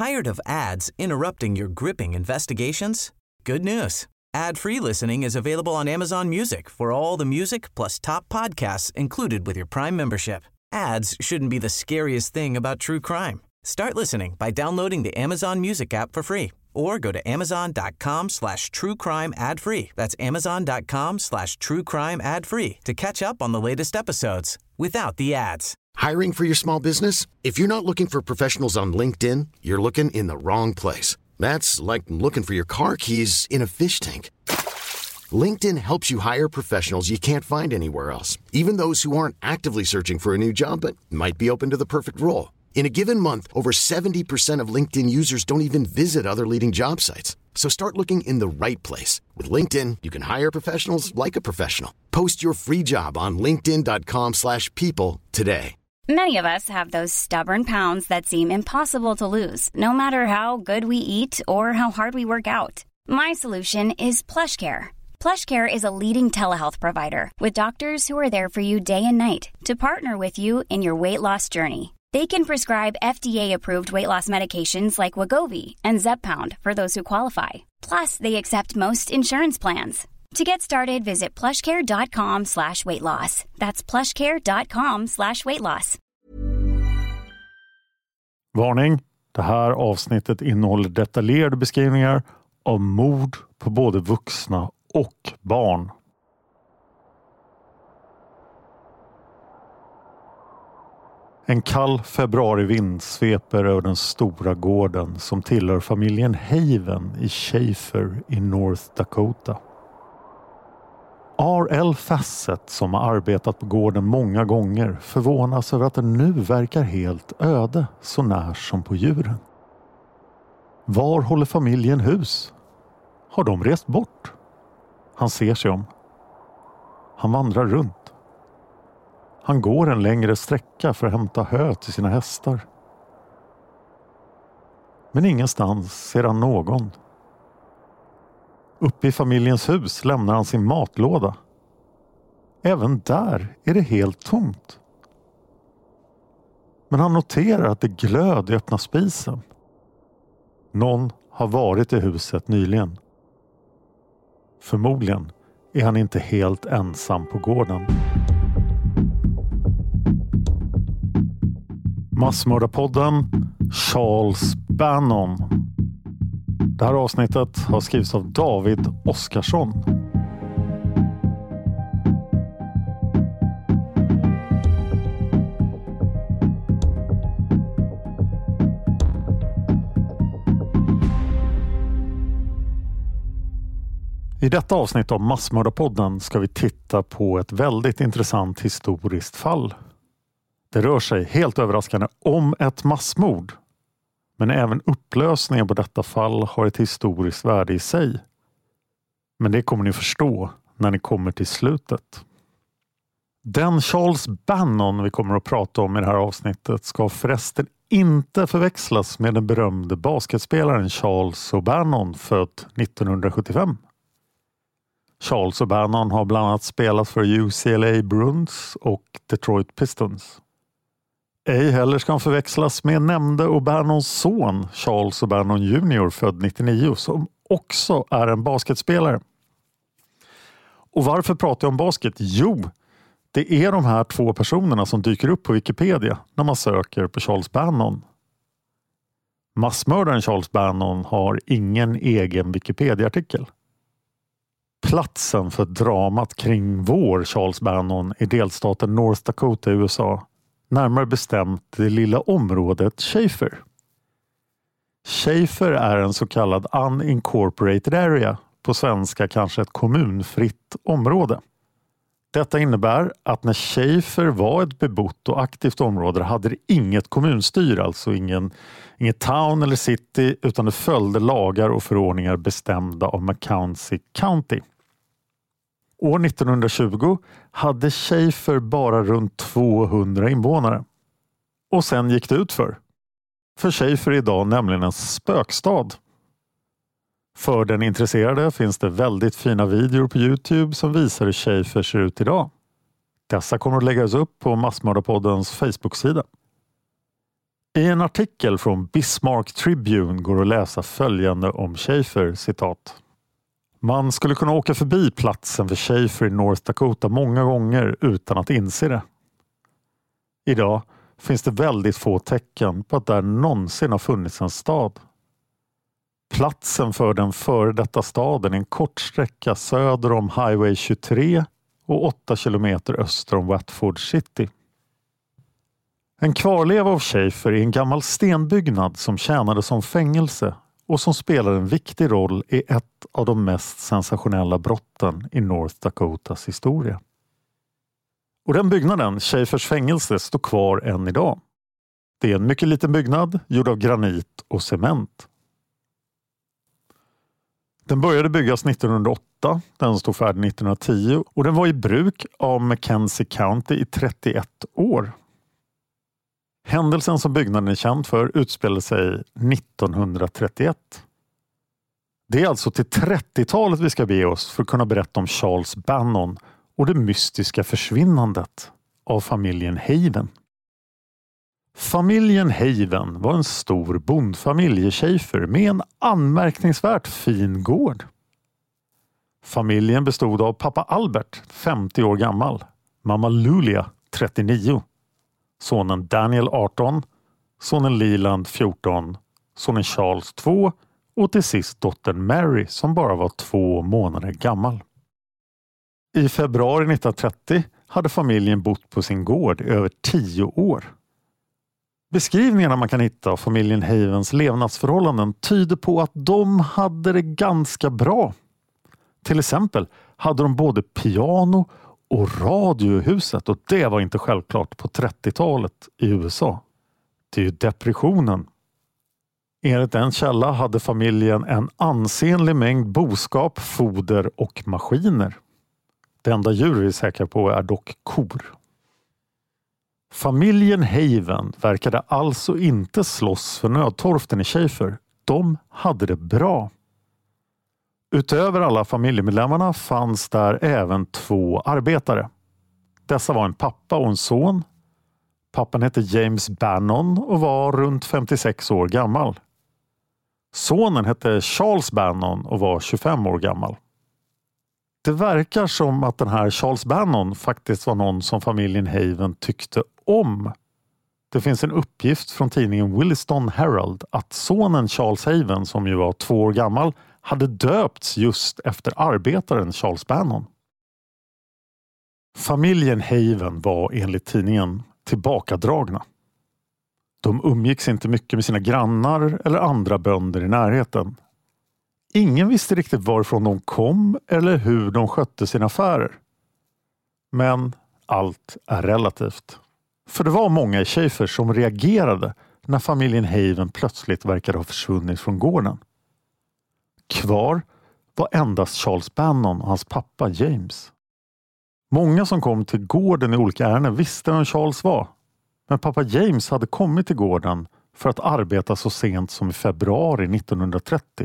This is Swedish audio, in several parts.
Tired of ads interrupting your gripping investigations? Good news. Ad-free listening is available on Amazon Music for all the music plus top podcasts included with your Prime membership. Ads shouldn't be the scariest thing about true crime. Start listening by downloading the Amazon Music app for free or go to amazon.com/truecrime ad-free. That's amazon.com/truecrime ad-free to catch up on the latest episodes without the ads. Hiring for your small business? If you're not looking for professionals on LinkedIn, you're looking in the wrong place. That's like looking for your car keys in a fish tank. LinkedIn helps you hire professionals you can't find anywhere else, even those who aren't actively searching for a new job but might be open to the perfect role. In a given month, over 70% of LinkedIn users don't even visit other leading job sites. So start looking in the right place. With LinkedIn, you can hire professionals like a professional. Post your free job on linkedin.com/people today. Many of us have those stubborn pounds that seem impossible to lose, no matter how good we eat or how hard we work out. My solution is PlushCare. PlushCare is a leading telehealth provider with doctors who are there for you day and night to partner with you in your weight loss journey. They can prescribe FDA-approved weight loss medications like Wegovy and Zepbound for those who qualify. Plus, they accept most insurance plans. To get started, visit plushcare.com/weightloss. That's plushcare.com/weightloss. Varning! Det här avsnittet innehåller detaljerade beskrivningar av mord på både vuxna och barn. En kall februarivind sveper över den stora gården som tillhör familjen Haven i Schaefer i North Dakota. R.L. Fassett, som har arbetat på gården många gånger, förvånas över att den nu verkar helt öde, så när som på djuren. Var håller familjen hus? Har de rest bort? Han ser sig om. Han vandrar runt. Han går en längre sträcka för att hämta hö till sina hästar. Men ingenstans ser han någon. Uppe i familjens hus lämnar han sin matlåda. Även där är det helt tomt. Men han noterar att det glöd i öppna spisen. Någon har varit i huset nyligen. Förmodligen är han inte helt ensam på gården. Massmördarpodden Charles Bannon. Det här avsnittet har skrivits av David Oskarsson. I detta avsnitt av Massmördarpodden ska vi titta på ett väldigt intressant historiskt fall. Det rör sig helt överraskande om ett massmord. Men även upplösningen på detta fall har ett historiskt värde i sig. Men det kommer ni förstå när ni kommer till slutet. Den Charles Bannon vi kommer att prata om i det här avsnittet ska förresten inte förväxlas med den berömde basketspelaren Charles O'Bannon, född 1975. Charles O'Bannon har bland annat spelat för UCLA Bruins och Detroit Pistons. Ej heller ska han förväxlas med nämnde O'Bannons son Charles O'Bannon Jr. född 99 som också är en basketspelare. Och varför pratar jag om basket? Jo, det är de här två personerna som dyker upp på Wikipedia när man söker på Charles Bannon. Massmördaren Charles Bannon har ingen egen Wikipedia-artikel. Platsen för dramat kring vår Charles Bannon är delstaten North Dakota i USA. Närmare bestämt det lilla området Schaefer. Schaefer är en så kallad unincorporated area, på svenska kanske ett kommunfritt område. Detta innebär att när Schaefer var ett bebott och aktivt område hade det inget kommunstyre, alltså inget town eller city, utan det följde lagar och förordningar bestämda av McCounty County. År 1920 hade Schaefer bara runt 200 invånare. Och sen gick det ut för Schaefer är idag nämligen en spökstad. För den intresserade finns det väldigt fina videor på YouTube som visar hur Schaefer ser ut idag. Dessa kommer att läggas upp på Massmördarpoddens Facebook-sida. I en artikel från Bismarck Tribune går att läsa följande om Schaefer, citat. Man skulle kunna åka förbi platsen för Schaefer i North Dakota många gånger utan att inse det. Idag finns det väldigt få tecken på att där någonsin har funnits en stad. Platsen för den före detta staden är en kort sträcka söder om Highway 23 och 8 kilometer öster om Watford City. En kvarleva av Schaefer är en gammal stenbyggnad som tjänade som fängelse och som spelar en viktig roll i ett av de mest sensationella brotten i North Dakotas historia. Och den byggnaden, Schaefers fängelse, står kvar än idag. Det är en mycket liten byggnad gjord av granit och cement. Den började byggas 1908, den stod färdig 1910 och den var i bruk av Mackenzie County i 31 år. Händelsen som byggnaden är känd för utspelade sig 1931. Det är alltså till 30-talet vi ska bege oss för att kunna berätta om Charles Bannon och det mystiska försvinnandet av familjen Haven. Familjen Haven var en stor bondfamilj i Schaefer med en anmärkningsvärt fin gård. Familjen bestod av pappa Albert, 50 år gammal, mamma Lulia, 39, sonen Daniel, 18, sonen Leland, 14, sonen Charles, 2 och till sist dottern Mary som bara var 2 månader gammal. I februari 1930 hade familjen bott på sin gård i över 10 år. Beskrivningarna man kan hitta av familjen Havens levnadsförhållanden tyder på att de hade det ganska bra. Till exempel hade de både piano och radio i huset och det var inte självklart på 30-talet i USA. Det är ju depressionen. Enligt en källa hade familjen en ansenlig mängd boskap, foder och maskiner. Det enda djur vi är säkra på är dock kor. Familjen Haven verkade alltså inte slåss för nödtorften i Schaefer. De hade det bra. Utöver alla familjemedlemmarna fanns där även 2 arbetare. Dessa var en pappa och en son. Pappan hette James Bannon och var runt 56 år gammal. Sonen hette Charles Bannon och var 25 år gammal. Det verkar som att den här Charles Bannon faktiskt var någon som familjen Haven tyckte om. Det finns en uppgift från tidningen Williston Herald att sonen Charles Haven, som ju var 2 år gammal, hade döpts just efter arbetaren Charles Bannon. Familjen Haven var enligt tidningen tillbakadragna. De umgicks inte mycket med sina grannar eller andra bönder i närheten. Ingen visste riktigt varifrån de kom eller hur de skötte sina affärer. Men allt är relativt. För det var många i Schaefer som reagerade när familjen Haven plötsligt verkade ha försvunnit från gården. Kvar var endast Charles Bannon och hans pappa James. Många som kom till gården i olika ärenden visste vem Charles var. Men pappa James hade kommit till gården för att arbeta så sent som i februari 1930.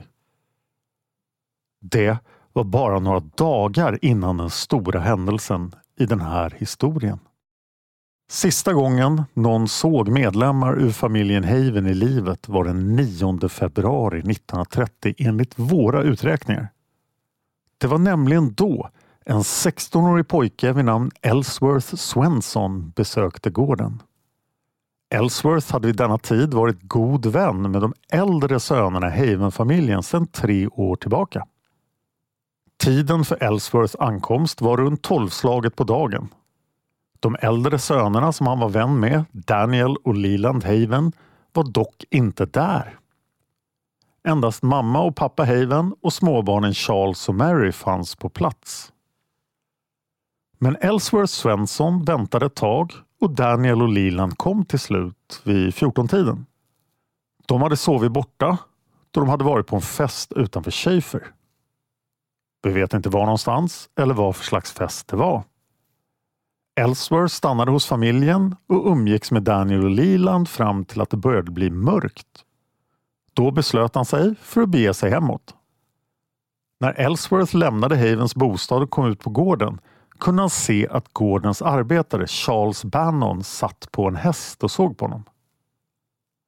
Det var bara några dagar innan den stora händelsen i den här historien. Sista gången någon såg medlemmar ur familjen Haven i livet var den 9 februari 1930 enligt våra uträkningar. Det var nämligen då en 16-årig pojke vid namn Ellsworth Swenson besökte gården. Ellsworth hade vid denna tid varit god vän med de äldre sönerna i Haven-familjen sedan 3 år tillbaka. Tiden för Ellsworths ankomst var runt 12-slaget på dagen. De äldre sönerna som han var vän med, Daniel och Leland Haven, var dock inte där. Endast mamma och pappa Haven och småbarnen Charles och Mary fanns på plats. Men Ellsworth Swenson väntade ett tag och Daniel och Leland kom till slut vid 14-tiden. De hade sovit borta då de hade varit på en fest utanför Schaefer. Vi vet inte var någonstans eller vad för slags fest det var. Ellsworth stannade hos familjen och umgicks med Daniel och Leland fram till att det började bli mörkt. Då beslöt han sig för att bege sig hemåt. När Ellsworth lämnade Havens bostad och kom ut på gården kunde han se att gårdens arbetare Charles Bannon satt på en häst och såg på honom.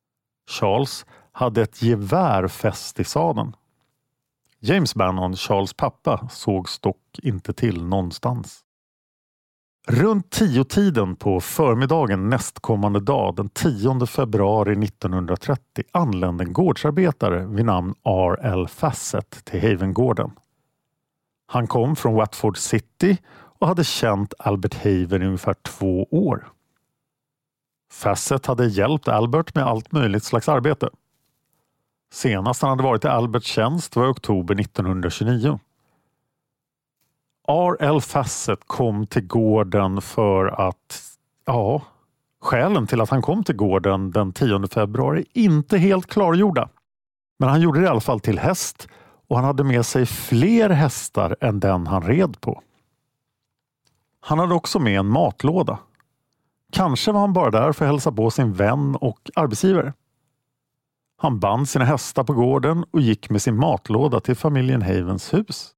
Charles hade ett gevär fäst i sadeln. James Bannon, Charles pappa, sågs dock inte till någonstans. Runt 10-tiden på förmiddagen nästkommande dag, den 10 februari 1930, anlände en gårdsarbetare vid namn R.L. Fassett till Havengården. Han kom från Watford City och hade känt Albert Haven i ungefär 2 år. Fassett hade hjälpt Albert med allt möjligt slags arbete. Senast han hade varit i Alberts tjänst var i oktober 1929. R.L. Fassett kom till gården för att, skälen till att han kom till gården den 10 februari är inte helt klargjorda. Men han gjorde det i alla fall till häst och han hade med sig fler hästar än den han red på. Han hade också med en matlåda. Kanske var han bara där för att hälsa på sin vän och arbetsgivare. Han band sina hästar på gården och gick med sin matlåda till familjen Havens hus.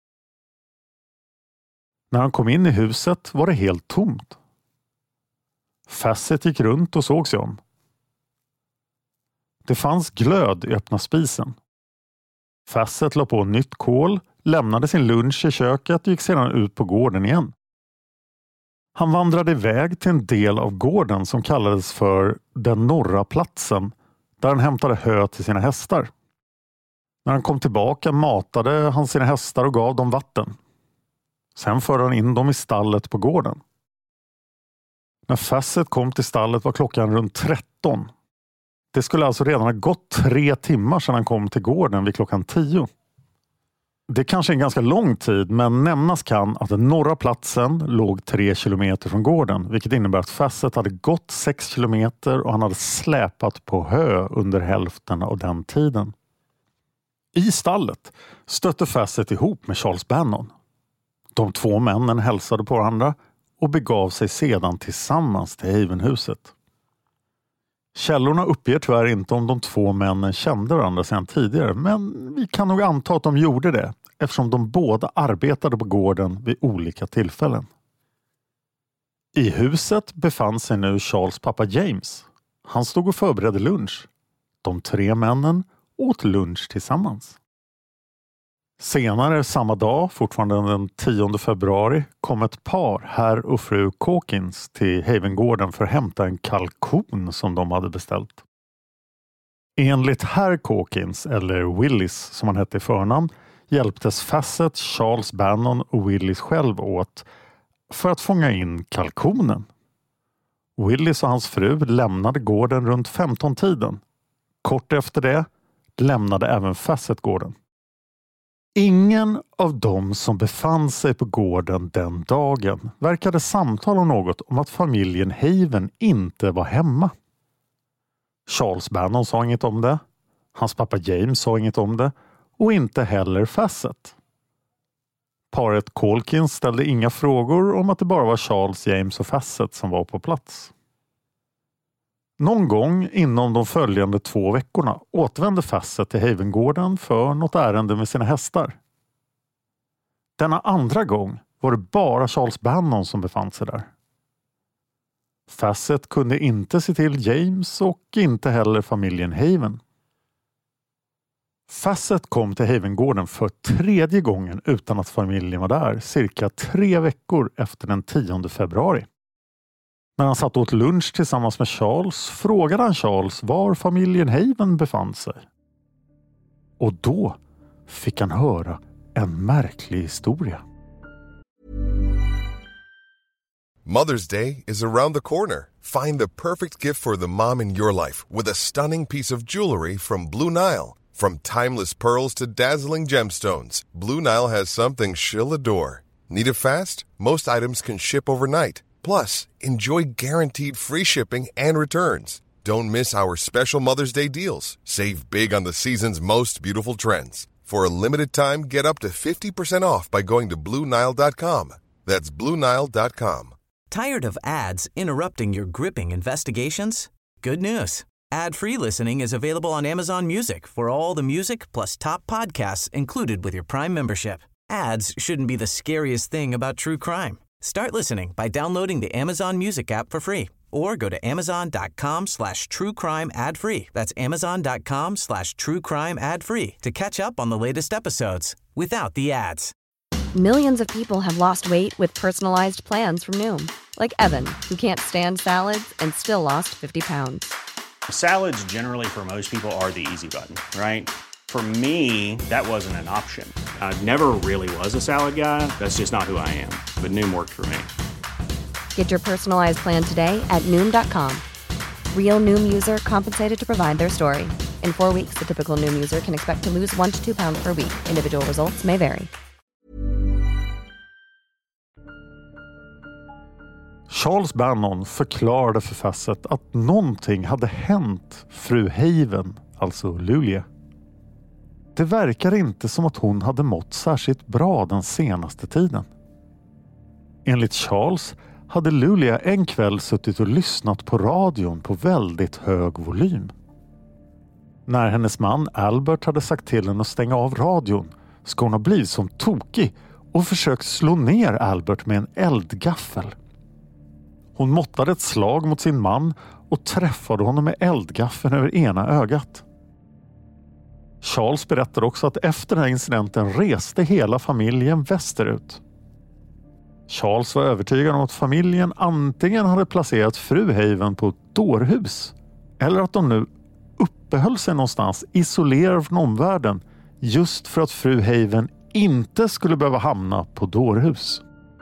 När han kom in i huset var det helt tomt. Fassett gick runt och såg sig om. Det fanns glöd i öppna spisen. Fassett la på nytt kol, lämnade sin lunch i köket och gick sedan ut på gården igen. Han vandrade iväg till en del av gården som kallades för den norra platsen, där han hämtade hö till sina hästar. När han kom tillbaka matade han sina hästar och gav dem vatten. Sen förde han in dem i stallet på gården. När Fassett kom till stallet var klockan runt 13. Det skulle alltså redan ha gått 3 timmar sedan han kom till gården vid klockan 10. Det kanske är en ganska lång tid, men nämnas kan att den norra platsen låg 3 kilometer från gården, vilket innebär att Fassett hade gått 6 kilometer och han hade släpat på hö under hälften av den tiden. I stallet stötte Fassett ihop med Charles Bannon. De 2 männen hälsade på varandra och begav sig sedan tillsammans till Havenhuset. Källorna uppger tyvärr inte om de 2 männen kände varandra sedan tidigare, men vi kan nog anta att de gjorde det eftersom de båda arbetade på gården vid olika tillfällen. I huset befann sig nu Charles pappa James. Han stod och förberedde lunch. De 3 männen åt lunch tillsammans. Senare samma dag, fortfarande den 10 februari, kom ett par, herr och fru Calkins, till Havengården för att hämta en kalkon som de hade beställt. Enligt herr Calkins, eller Willis som han hette i förnamn, hjälptes Fassett, Charles Bannon och Willis själv åt för att fånga in kalkonen. Willis och hans fru lämnade gården runt 15-tiden. Kort efter det lämnade även Fassett gården. Ingen av dem som befann sig på gården den dagen verkade samtala något om att familjen Haven inte var hemma. Charles Bannon sa inget om det. Hans pappa James sa inget om det. Och inte heller Fassett. Paret Calkins ställde inga frågor om att det bara var Charles, James och Fassett som var på plats. Någon gång inom de följande 2 veckorna återvände Fassett till Havengården för något ärende med sina hästar. Denna andra gång var det bara Charles Bannon som befann sig där. Fassett kunde inte se till James och inte heller familjen Haven. Fassett kom till Havengården för 3:e gången utan att familjen var där, cirka 3 veckor efter den 10 februari. När han satt åt lunch tillsammans med Charles frågade han Charles var familjen Haven befann sig. Och då fick han höra en märklig historia. Mother's Day is around the corner. Find the perfect gift for the mom in your life with a stunning piece of jewelry from Blue Nile. From timeless pearls to dazzling gemstones, Blue Nile has something she'll adore. Need it fast? Most items can ship overnight. Plus, enjoy guaranteed free shipping and returns. Don't miss our special Mother's Day deals. Save big on the season's most beautiful trends. For a limited time, get up to 50% off by going to BlueNile.com. That's BlueNile.com. Tired of ads interrupting your gripping investigations? Good news. Ad-free listening is available on Amazon Music for all the music plus top podcasts included with your Prime membership. Ads shouldn't be the scariest thing about true crime. Start listening by downloading the Amazon Music app for free or go to amazon.com/truecrime ad-free. That's amazon.com/truecrime ad-free to catch up on the latest episodes without the ads. Millions of people have lost weight with personalized plans from Noom. Like Evan, who can't stand salads and still lost 50 pounds. Salads generally for most people are the easy button, right? For me, that wasn't an option. I never really was a salad guy. That's just not who I am. But Noom worked for me. Get your personalized plan today at Noom.com. Real Noom user compensated to provide their story. In 4 weeks, the typical Noom user can expect to lose 1 to 2 pounds per week. Individual results may vary. Charles Bannon förklarade för Fassett att någonting hade hänt fru Haven, alltså Lulia. Det verkar inte som att hon hade mått särskilt bra den senaste tiden. Enligt Charles hade Lulia en kväll suttit och lyssnat på radion på väldigt hög volym. När hennes man Albert hade sagt till henne att stänga av radion ska hon ha blivit som tokig och försökt slå ner Albert med en eldgaffel. Hon måttade ett slag mot sin man och träffade honom med eldgaffeln över ena ögat. Charles berättade också att efter den här incidenten reste hela familjen västerut. Charles var övertygad om att familjen antingen hade placerat fru Haven på ett dårhus eller att de nu uppehöll sig någonstans isolerad från omvärlden just för att fru Haven inte skulle behöva hamna på dårhus.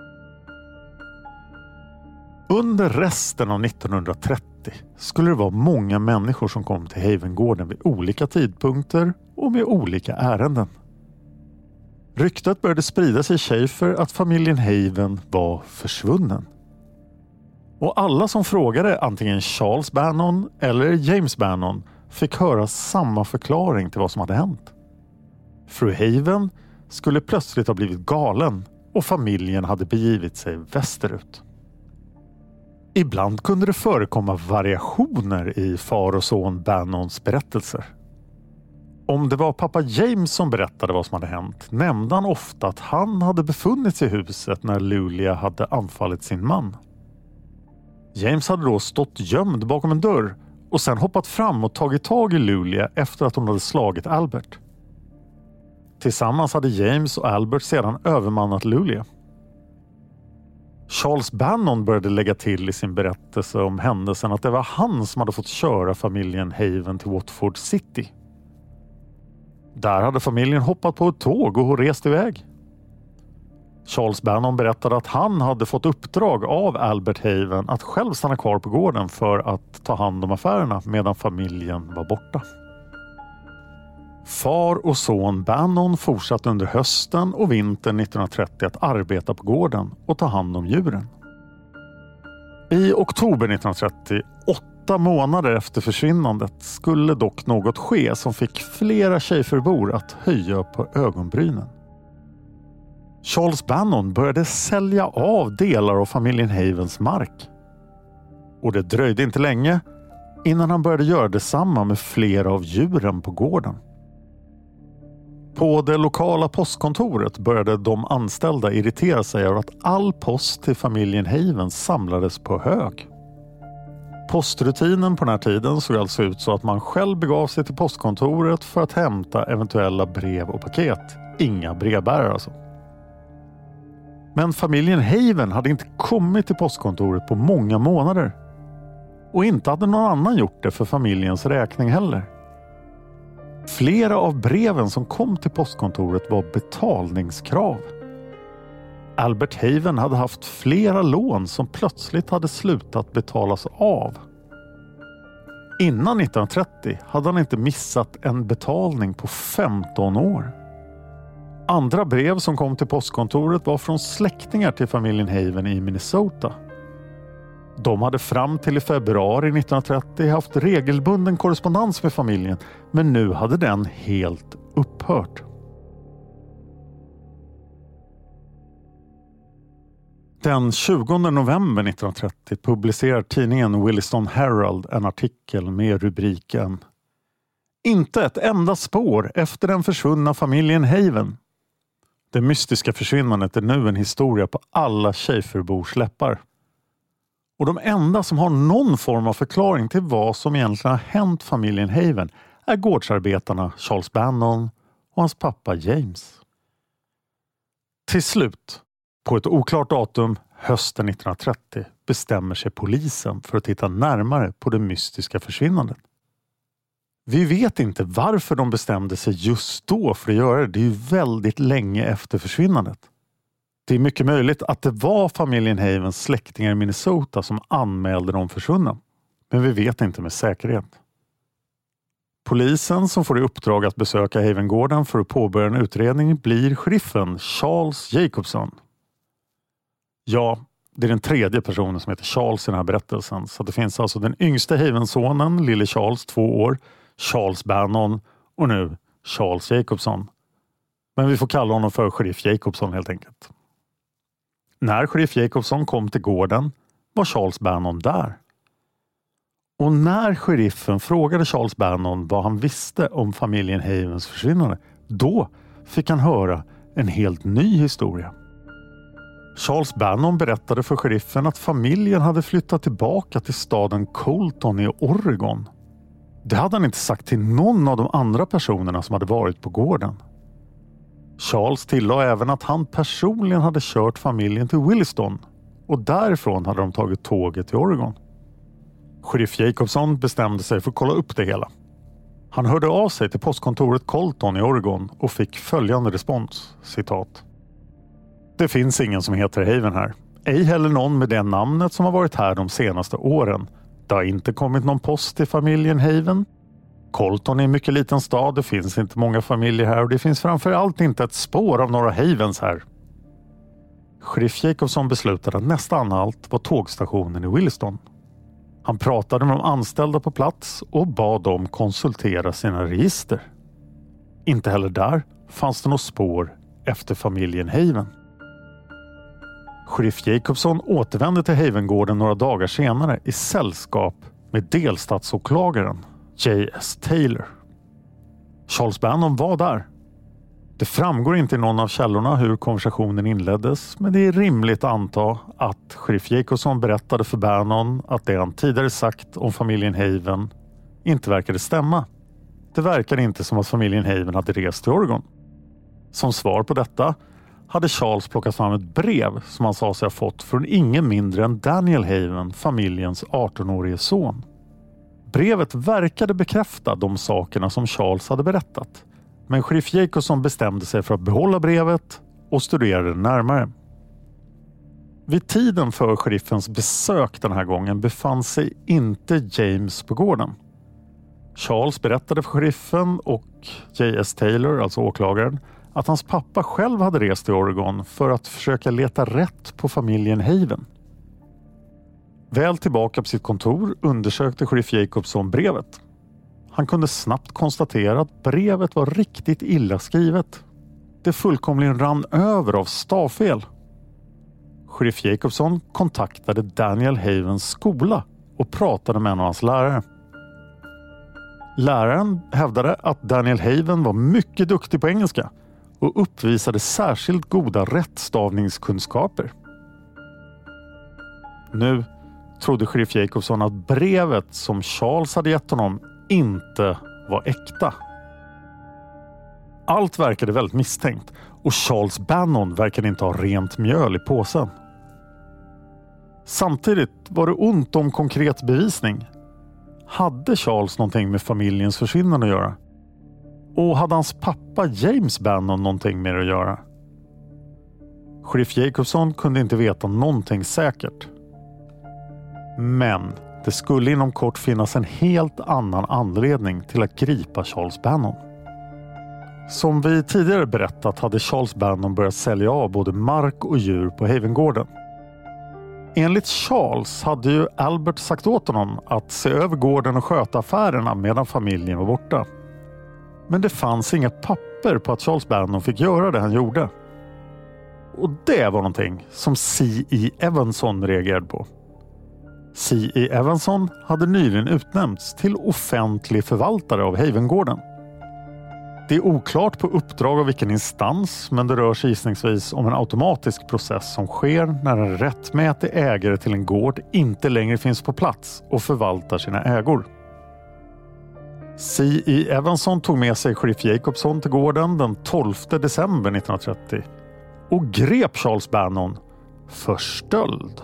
Under resten av 1930 skulle det vara många människor som kom till Havengården vid olika tidpunkter och med olika ärenden. Ryktet började sprida sig i Schaefer att familjen Haven var försvunnen. Och alla som frågade antingen Charles Bannon eller James Bannon fick höra samma förklaring till vad som hade hänt. Fru Haven skulle plötsligt ha blivit galen och familjen hade begivit sig västerut. Ibland kunde det förekomma variationer i far och son Bannons berättelser. Om det var pappa James som berättade vad som hade hänt nämnde han ofta att han hade befunnit sig i huset när Lulia hade anfallit sin man. James hade då stått gömd bakom en dörr och sen hoppat fram och tagit tag i Lulia efter att hon hade slagit Albert. Tillsammans hade James och Albert sedan övermannat Lulia. Charles Bannon började lägga till i sin berättelse om händelsen att det var han som hade fått köra familjen Haven till Watford City. Där hade familjen hoppat på ett tåg och rest iväg. Charles Bannon berättade att han hade fått uppdrag av Albert Haven att själv stanna kvar på gården för att ta hand om affärerna medan familjen var borta. Far och son Bannon fortsatte under hösten och vintern 1930 att arbeta på gården och ta hand om djuren. I oktober 1930, 8 månader efter försvinnandet, skulle dock något ske som fick flera Schaeferbor att höja på ögonbrynen. Charles Bannon började sälja av delar av familjen Havens mark. Och det dröjde inte länge innan han började göra detsamma med flera av djuren på gården. På det lokala postkontoret började de anställda irritera sig över att all post till familjen Haven samlades på hög. Postrutinen på den här tiden såg alltså ut så att man själv begav sig till postkontoret för att hämta eventuella brev och paket. Inga brevbärare alltså. Men familjen Haven hade inte kommit till postkontoret på många månader. Och inte hade någon annan gjort det för familjens räkning heller. Flera av breven som kom till postkontoret var betalningskrav. Albert Haven hade haft flera lån som plötsligt hade slutat betalas av. Innan 1930 hade han inte missat en betalning på 15 år. Andra brev som kom till postkontoret var från släktingar till familjen Haven i Minnesota. De hade fram till i februari 1930 haft regelbunden korrespondens med familjen, men nu hade den helt upphört. Den 20 november 1930 publicerar tidningen Williston Herald en artikel med rubriken "Inte ett enda spår efter den försvunna familjen Haven. Det mystiska försvinnandet är nu en historia på alla Schaeferbors läppar." Och de enda som har någon form av förklaring till vad som egentligen har hänt familjen Haven är gårdsarbetarna Charles Bannon och hans pappa James. Till slut, på ett oklart datum hösten 1930, bestämmer sig polisen för att titta närmare på det mystiska försvinnandet. Vi vet inte varför de bestämde sig just då för att göra det. Det är ju väldigt länge efter försvinnandet. Det är mycket möjligt att det var familjen Havens släktingar i Minnesota som anmälde dem försvunna. Men vi vet inte med säkerhet. Polisen som får i uppdrag att besöka Havengården för att påbörja en utredning blir sheriffen Charles Jacobson. Ja, det är den tredje personen som heter Charles i den här berättelsen. Så det finns alltså den yngste Havensonen, lille Charles, 2 år, Charles Bannon och nu Charles Jacobson. Men vi får kalla honom för sheriff Jacobson helt enkelt. När sheriff Jacobson kom till gården var Charles Bannon där. Och när sheriffen frågade Charles Bannon vad han visste om familjen Havens försvinnande, då fick han höra en helt ny historia. Charles Bannon berättade för sheriffen att familjen hade flyttat tillbaka till staden Colton i Oregon. Det hade han inte sagt till någon av de andra personerna som hade varit på gården. Charles tillade även att han personligen hade kört familjen till Williston och därifrån hade de tagit tåget till Oregon. Sheriff Jacobson bestämde sig för att kolla upp det hela. Han hörde av sig till postkontoret Colton i Oregon och fick följande respons, citat. Det finns ingen som heter Haven här. Ej heller någon med det namnet som har varit här de senaste åren. Det har inte kommit någon post till familjen Haven. Colton är en mycket liten stad, det finns inte många familjer här och det finns framförallt inte ett spår av några Havens här. Sheriff Jacobson beslutade att nästa anhalt var tågstationen i Williston. Han pratade med de anställda på plats och bad dem konsultera sina register. Inte heller där fanns det något spår efter familjen Haven. Sheriff Jacobson återvände till Havengården några dagar senare i sällskap med delstatsåklagaren J.S. Taylor. Charles Bannon var där. Det framgår inte i någon av källorna hur konversationen inleddes, men det är rimligt att anta att sheriff Jacobson berättade för Bannon att det han tidigare sagt om familjen Haven inte verkade stämma. Det verkade inte som att familjen Haven hade rest till Oregon. Som svar på detta hade Charles plockat fram ett brev som han sa sig ha fått från ingen mindre än Daniel Haven, familjens 18-årige son. Brevet verkade bekräfta de sakerna som Charles hade berättat. Men sheriff Jacobson bestämde sig för att behålla brevet och studera det närmare. Vid tiden för sheriffens besök den här gången befann sig inte James på gården. Charles berättade för sheriffen och J.S. Taylor, alltså åklagaren, att hans pappa själv hade rest till Oregon för att försöka leta rätt på familjen Haven. Väl tillbaka på sitt kontor undersökte sheriff Jacobson brevet. Han kunde snabbt konstatera att brevet var riktigt illa skrivet. Det fullkomligen rann över av stavfel. Sheriff Jacobson kontaktade Daniel Havens skola och pratade med en av hans lärare. Läraren hävdade att Daniel Haven var mycket duktig på engelska och uppvisade särskilt goda rättstavningskunskaper. Nu trodde sheriff Jacobson att brevet som Charles hade gett honom inte var äkta. Allt verkade väldigt misstänkt och Charles Bannon verkade inte ha rent mjöl i påsen. Samtidigt var det ont om konkret bevisning. Hade Charles någonting med familjens försvinnande att göra? Och hade hans pappa James Bannon någonting med att göra? Sheriff Jacobson kunde inte veta någonting säkert. Men det skulle inom kort finnas en helt annan anledning till att gripa Charles Bannon. Som vi tidigare berättat hade Charles Bannon börjat sälja av både mark och djur på Havengården. Enligt Charles hade ju Albert sagt åt honom att se över gården och sköta affärerna medan familjen var borta. Men det fanns inga papper på att Charles Bannon fick göra det han gjorde. Och det var någonting som C.E. Evanson reagerade på. C.E. Evanson hade nyligen utnämnts till offentlig förvaltare av Havengården. Det är oklart på uppdrag av vilken instans, men det rör sig gissningsvis om en automatisk process som sker när en rättmätig ägare till en gård inte längre finns på plats och förvaltar sina ägor. C.E. Evanson tog med sig sheriff Jacobson till gården den 12 december 1930 och grep Charles Bannon för stöld.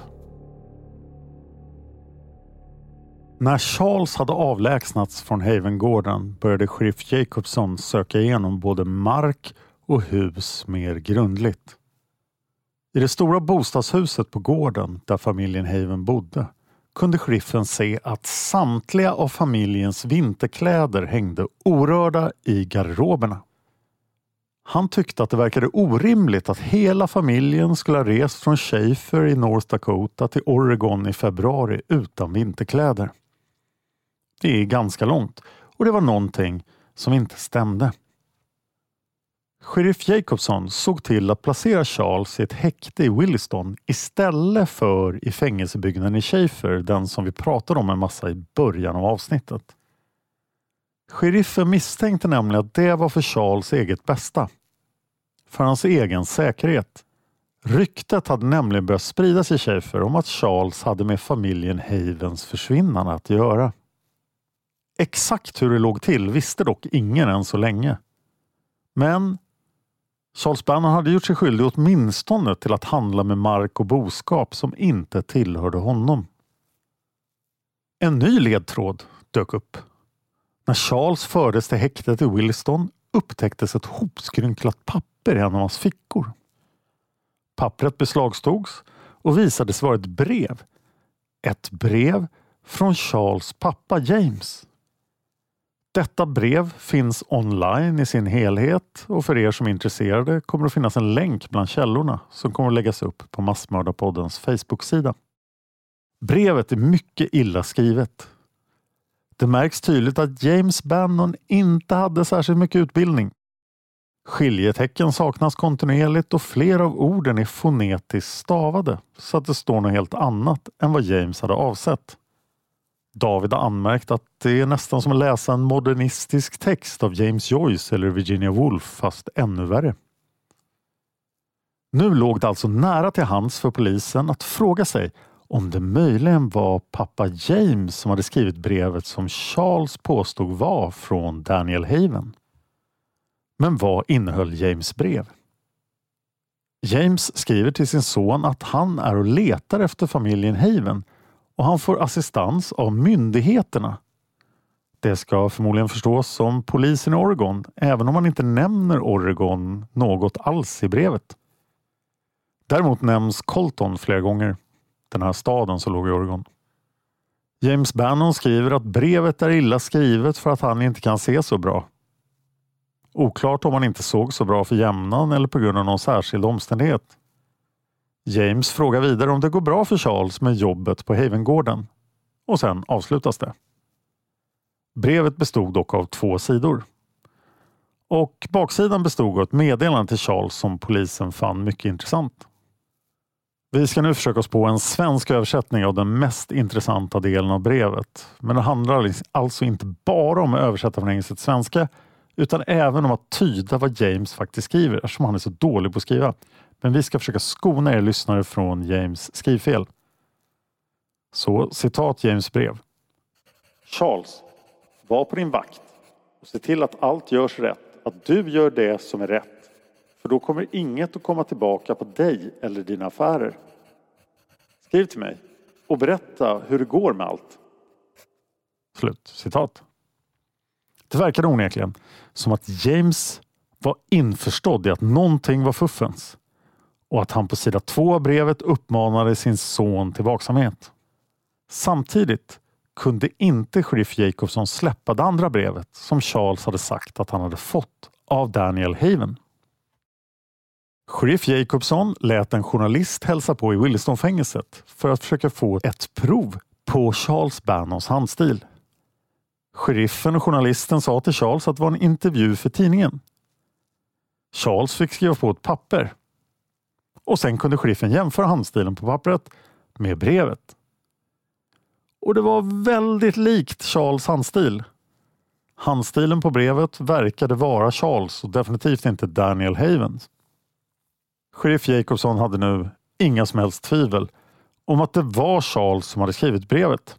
När Charles hade avlägsnats från Havengården började sheriff Jacobson söka igenom både mark och hus mer grundligt. I det stora bostadshuset på gården där familjen Haven bodde kunde sheriffen se att samtliga av familjens vinterkläder hängde orörda i garderoberna. Han tyckte att det verkade orimligt att hela familjen skulle ha rest från Schaefer i North Dakota till Oregon i februari utan vinterkläder. Det är ganska långt och det var någonting som inte stämde. Sheriff Jacobson såg till att placera Charles i ett häkte i Williston istället för i fängelsebyggnaden i Schaefer, den som vi pratade om en massa i början av avsnittet. Sheriffen misstänkte nämligen att det var för Charles eget bästa. För hans egen säkerhet. Ryktet hade nämligen börjat spridas i Schaefer om att Charles hade med familjen Havens försvinnande att göra. Exakt hur det låg till visste dock ingen än så länge. Men Charles Bannon hade gjort sig skyldig åtminstone till att handla med mark och boskap som inte tillhörde honom. En ny ledtråd dök upp. När Charles fördes till häktet i Williston upptäcktes ett hopskrynklat papper i en av hans fickor. Pappret beslagstogs och visades vara ett brev. Ett brev från Charles pappa James. Detta brev finns online i sin helhet och för er som är intresserade kommer det finnas en länk bland källorna som kommer att läggas upp på Massmördarpoddens Facebook-sida. Brevet är mycket illa skrivet. Det märks tydligt att James Bannon inte hade särskilt mycket utbildning. Skiljetecken saknas kontinuerligt och flera av orden är fonetiskt stavade så att det står något helt annat än vad James hade avsett. David har anmärkt att det är nästan som att läsa en modernistisk text av James Joyce eller Virginia Woolf, fast ännu värre. Nu låg det alltså nära till hands för polisen att fråga sig om det möjligen var pappa James som hade skrivit brevet som Charles påstod var från Daniel Haven. Men vad innehöll James brev? James skriver till sin son att han är och letar efter familjen Haven och han får assistans av myndigheterna. Det ska förmodligen förstås som polisen i Oregon, även om man inte nämner Oregon något alls i brevet. Däremot nämns Colton flera gånger, den här staden som låg i Oregon. James Bannon skriver att brevet är illa skrivet för att han inte kan se så bra. Oklart om han inte såg så bra för jämnan eller på grund av någon särskild omständighet. James frågar vidare om det går bra för Charles med jobbet på Havengården. Och sen avslutas det. Brevet bestod dock av 2 sidor. Och baksidan bestod av ett meddelande till Charles som polisen fann mycket intressant. Vi ska nu försöka oss på en svensk översättning av den mest intressanta delen av brevet. Men det handlar alltså inte bara om att översätta från engelska till svenska utan även om att tyda vad James faktiskt skriver eftersom han är så dålig på att skriva. Men vi ska försöka skona er lyssnare från James skrivfel. Så citat James brev. Charles, var på din vakt och se till att allt görs rätt. Att du gör det som är rätt. För då kommer inget att komma tillbaka på dig eller dina affärer. Skriv till mig och berätta hur det går med allt. Slut citat. Det verkade onekligen som att James var införstådd i att någonting var fuffens. Och att han på sida 2 av brevet uppmanade sin son till vaksamhet. Samtidigt kunde inte sheriff Jacobson släppa det andra brevet som Charles hade sagt att han hade fått av Daniel Haven. Sheriff Jacobson lät en journalist hälsa på i Williston-fängelset för att försöka få ett prov på Charles Bannons handstil. Sheriffen och journalisten sa till Charles att det var en intervju för tidningen. Charles fick skriva på ett papper. Och sen kunde sheriffen jämföra handstilen på pappret med brevet. Och det var väldigt likt Charles handstil. Handstilen på brevet verkade vara Charles och definitivt inte Daniel Havens. Sheriff Jacobson hade nu inga som helst tvivel om att det var Charles som hade skrivit brevet.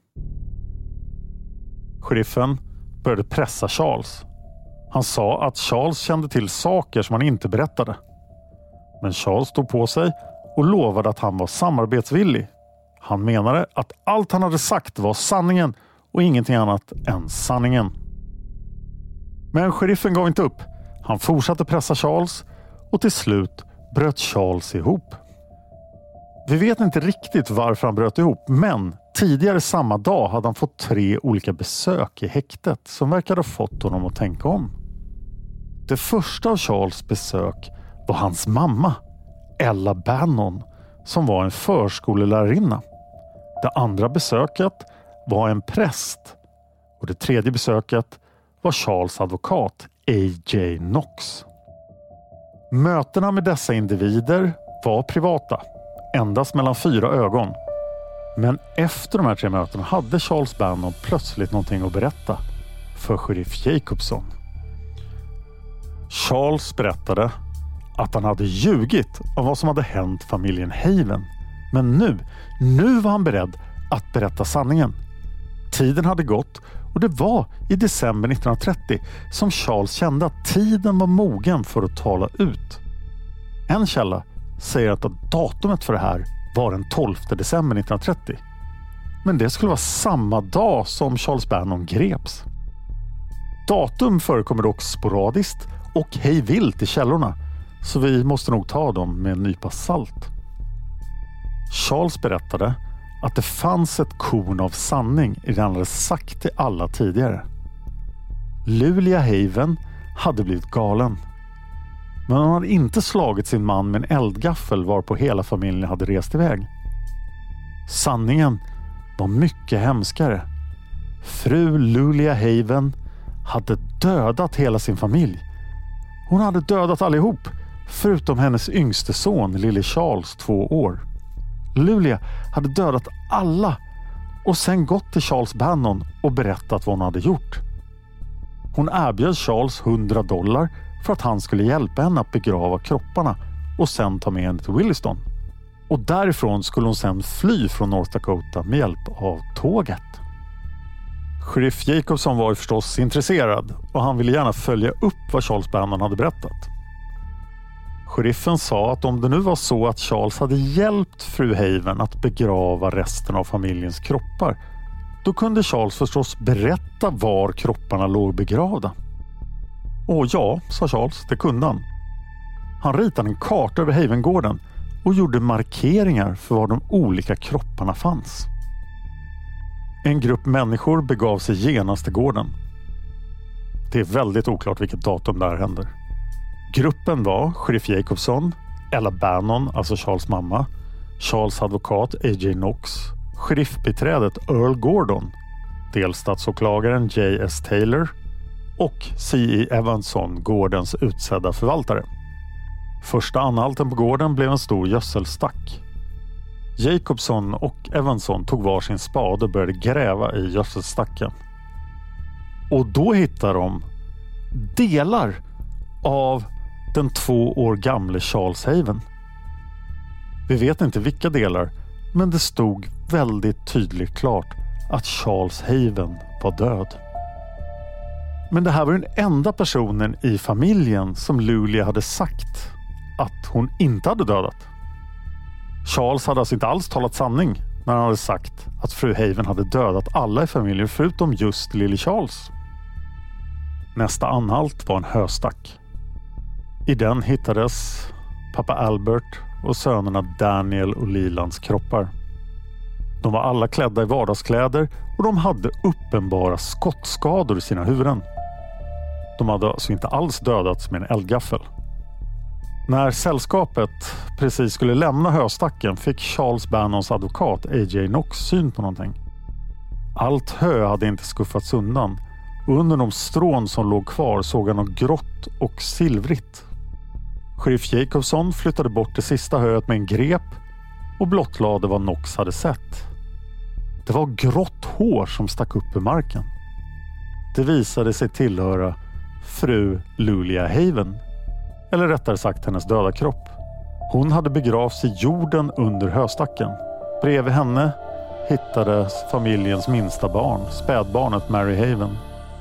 Sheriffen började pressa Charles. Han sa att Charles kände till saker som han inte berättade. Men Charles stod på sig och lovade att han var samarbetsvillig. Han menade att allt han hade sagt var sanningen och ingenting annat än sanningen. Men sheriffen gav inte upp. Han fortsatte pressa Charles och till slut bröt Charles ihop. Vi vet inte riktigt varför han bröt ihop, men tidigare samma dag hade han fått 3 olika besök i häktet som verkade ha fått honom att tänka om. Det första av Charles besök var hans mamma, Ella Bannon, som var en förskolelärarinna. Det andra besöket var en präst och det tredje besöket var Charles advokat A.J. Knox. Mötena med dessa individer var privata, endast mellan 4 ögon. Men efter de här 3 mötena hade Charles Bannon plötsligt någonting att berätta för sheriff Jacobson. Charles berättade att han hade ljugit om vad som hade hänt familjen Haven. Men nu var han beredd att berätta sanningen. Tiden hade gått och det var i december 1930 som Charles kände att tiden var mogen för att tala ut. En källa säger att datumet för det här var den 12 december 1930. Men det skulle vara samma dag som Charles Bannon greps. Datum förekommer dock sporadiskt och hej vilt i källorna, så vi måste nog ta dem med en nypa salt. Charles berättade att det fanns ett korn av sanning i det han hade sagt till alla tidigare. Lulia Haven hade blivit galen. Men hon hade inte slagit sin man med en eldgaffel varpå hela familjen hade rest iväg. Sanningen var mycket hemskare. Fru Lulia Haven hade dödat hela sin familj. Hon hade dödat allihop, förutom hennes yngste son, lille Charles, 2 år. Lulia hade dödat alla och sen gått till Charles Bannon och berättat vad hon hade gjort. Hon erbjöd Charles $100 för att han skulle hjälpa henne att begrava kropparna och sen ta med henne till Williston. Och därifrån skulle hon sen fly från North Dakota med hjälp av tåget. Sheriff Jacobson var förstås intresserad och han ville gärna följa upp vad Charles Bannon hade berättat. Sheriffen sa att om det nu var så att Charles hade hjälpt fru Haven att begrava resten av familjens kroppar, då kunde Charles förstås berätta var kropparna låg begravda. Och ja, sa Charles, det kunde han. Han ritade en karta över Havengården och gjorde markeringar för var de olika kropparna fanns. En grupp människor begav sig genast till gården. Det är väldigt oklart vilket datum där händer. Gruppen var sheriff Jacobson, Ella Bannon, alltså Charles mamma, Charles advokat A.J. Knox, sheriffbiträdet Earl Gordon, delstatsåklagaren J.S. Taylor och C.E. Evanson, gårdens utsedda förvaltare. Första anhalten på gården blev en stor gödselstack. Jacobson och Evanson tog var sin spade och började gräva i gödselstacken. Och då hittade de delar av den 2 år gamle Charles Haven. Vi vet inte vilka delar, men det stod väldigt tydligt klart att Charles Haven var död. Men det här var den enda personen i familjen som Lulia hade sagt att hon inte hade dödat. Charles hade alltså inte alls talat sanning när han hade sagt att fru Haven hade dödat alla i familjen förutom just lille Charles. Nästa anhalt var en höstack. I den hittades pappa Albert och sönerna Daniel och Lelands kroppar. De var alla klädda i vardagskläder och de hade uppenbara skottskador i sina huvuden. De hade alltså inte alls dödats med en eldgaffel. När sällskapet precis skulle lämna höstacken fick Charles Bannons advokat A.J. Knox syn på någonting. Allt hö hade inte skuffats undan och under de strån som låg kvar såg han något grått och silvrigt. Sheriff Jacobson flyttade bort det sista höet med en grep och blottlade vad Knox hade sett. Det var grått hår som stack upp ur marken. Det visade sig tillhöra fru Lulia Haven. Eller rättare sagt hennes döda kropp. Hon hade begravts i jorden under höstacken. Bredvid henne hittades familjens minsta barn, spädbarnet Mary Haven.